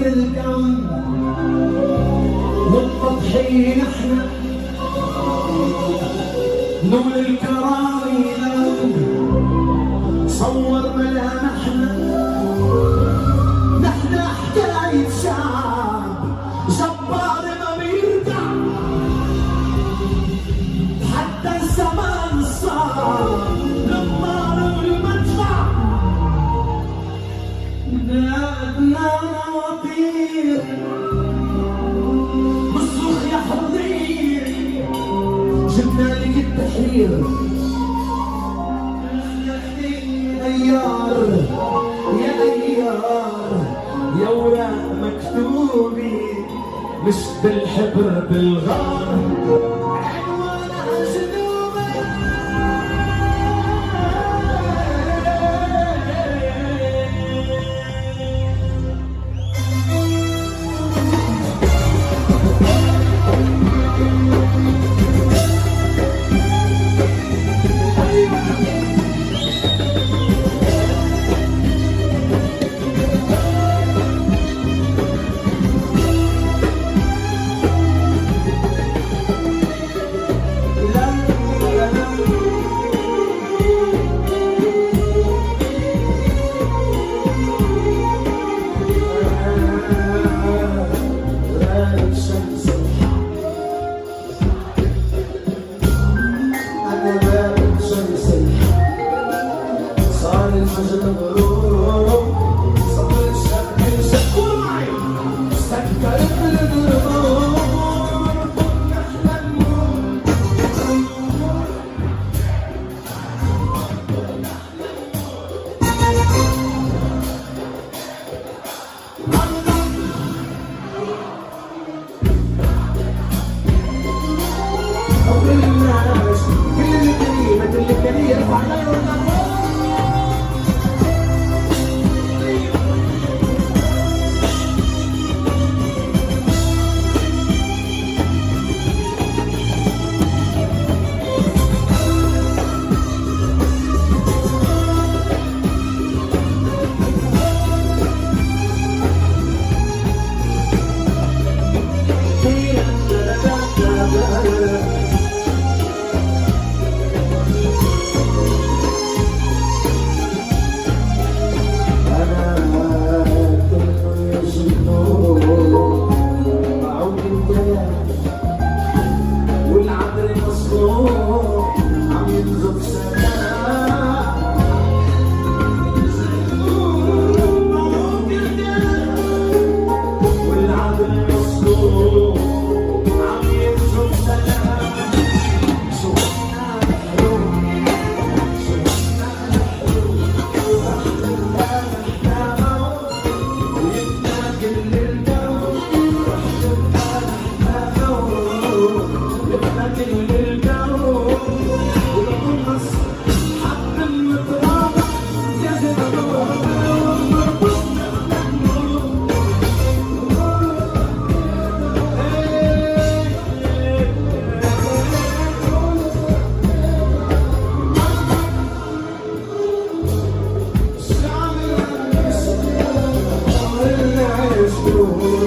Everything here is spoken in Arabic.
نور الكون والتضحية نحن نور الكرامة صور ملامحنا نحن حكاية شعب جبار ما بيرجع حتى الزمان صار للنار والمدفع بلادنا وطير بالصوخ يا حرية جبنا لك التحرير ايار يا ايار يا وراق مكتوبة مش بالحبر بالغار عنوانها جنوبي Let's go.